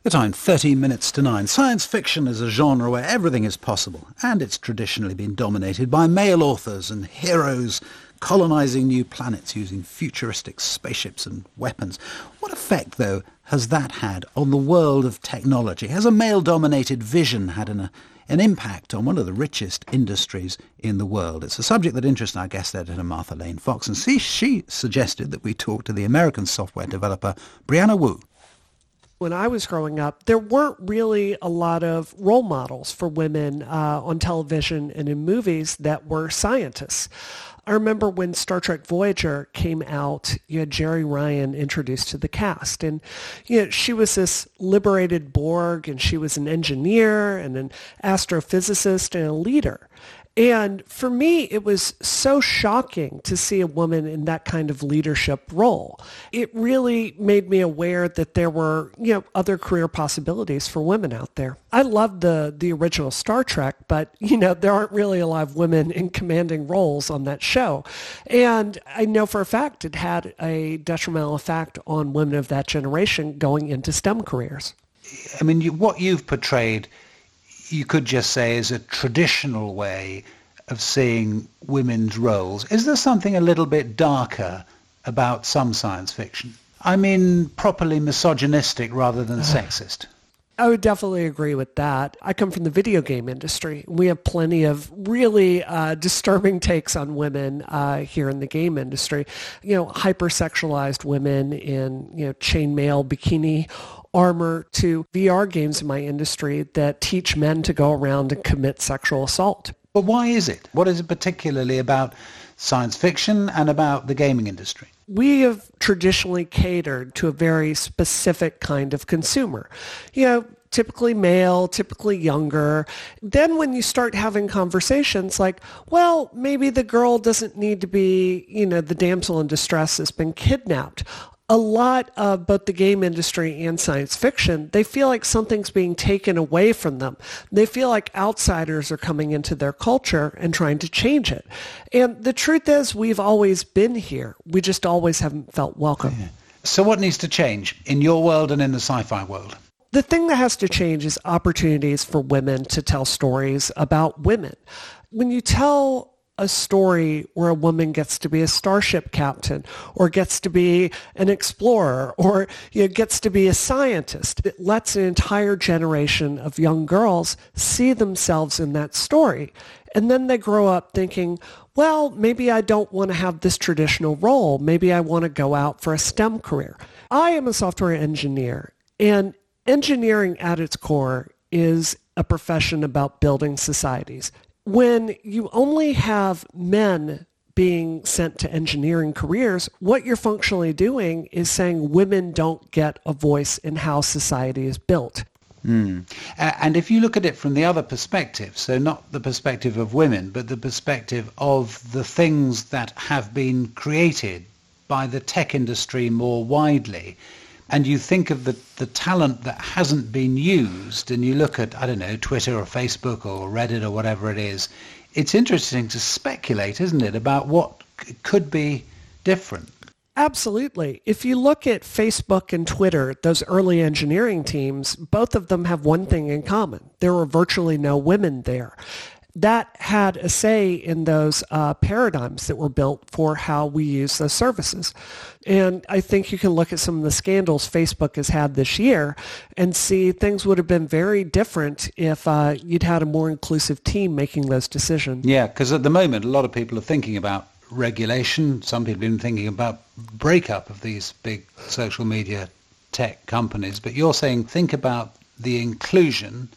The time, 13 minutes to 9. Science fiction is a genre where everything is possible, and it's traditionally been dominated by male authors and heroes colonizing new planets using futuristic spaceships and weapons. What effect, though, has that had on the world of technology? Has a male-dominated vision had an impact on one of the richest industries in the world? It's a subject that interests our guest editor, Martha Lane Fox, and she suggested that we talk to the American software developer, Brianna Wu. When I was growing up, there weren't really a lot of role models for women on television and in movies that were scientists. I remember when Star Trek Voyager came out, you had Jeri Ryan introduced to the cast. And she was this liberated Borg, and she was an engineer and an astrophysicist and a leader. And for me, it was so shocking to see a woman in that kind of leadership role. It really made me aware that there were, other career possibilities for women out there. I loved the original Star Trek, but, there aren't really a lot of women in commanding roles on that show. And I know for a fact it had a detrimental effect on women of that generation going into STEM careers. I mean, what you've portrayed, you could just say, is a traditional way of seeing women's roles. Is there something a little bit darker about some science fiction? I mean, properly misogynistic rather than sexist. I would definitely agree with that. I come from the video game industry. We have plenty of really disturbing takes on women here in the game industry. Hypersexualized women in, chainmail bikini armor, to VR games in my industry that teach men to go around and commit sexual assault. But why is it? What is it particularly about science fiction and about the gaming industry? We have traditionally catered to a very specific kind of consumer. Typically male, typically younger. Then when you start having conversations like, well, maybe the girl doesn't need to be, the damsel in distress has been kidnapped. A lot of both the game industry and science fiction, they feel like something's being taken away from them. They feel like outsiders are coming into their culture and trying to change it. And the truth is, we've always been here. We just always haven't felt welcome. Yeah. So what needs to change in your world and in the sci-fi world? The thing that has to change is opportunities for women to tell stories about women. When you tell a story where a woman gets to be a starship captain or gets to be an explorer or gets to be a scientist, it lets an entire generation of young girls see themselves in that story. And then they grow up thinking, well, maybe I don't want to have this traditional role. Maybe I want to go out for a STEM career. I am a software engineer, and engineering at its core is a profession about building societies. When you only have men being sent to engineering careers, what you're functionally doing is saying women don't get a voice in how society is built. And if you look at it from the other perspective, so not the perspective of women, but the perspective of the things that have been created by the tech industry more widely, and you think of the talent that hasn't been used, and you look at, Twitter or Facebook or Reddit or whatever it is, it's interesting to speculate, isn't it, about what could be different. Absolutely. If you look at Facebook and Twitter, those early engineering teams, both of them have one thing in common. There were virtually no women there. That had a say in those paradigms that were built for how we use those services. And I think you can look at some of the scandals Facebook has had this year and see things would have been very different if you'd had a more inclusive team making those decisions. Yeah, because at the moment, a lot of people are thinking about regulation. Some people are even thinking about breakup of these big social media tech companies. But you're saying think about the inclusion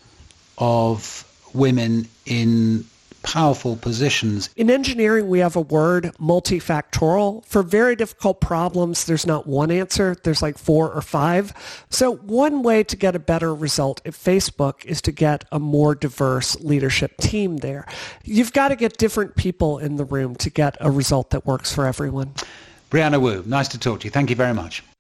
of women in powerful positions. In engineering, we have a word, multifactorial. For very difficult problems, there's not one answer. There's like 4 or 5. So one way to get a better result at Facebook is to get a more diverse leadership team there. You've got to get different people in the room to get a result that works for everyone. Brianna Wu, nice to talk to you. Thank you very much.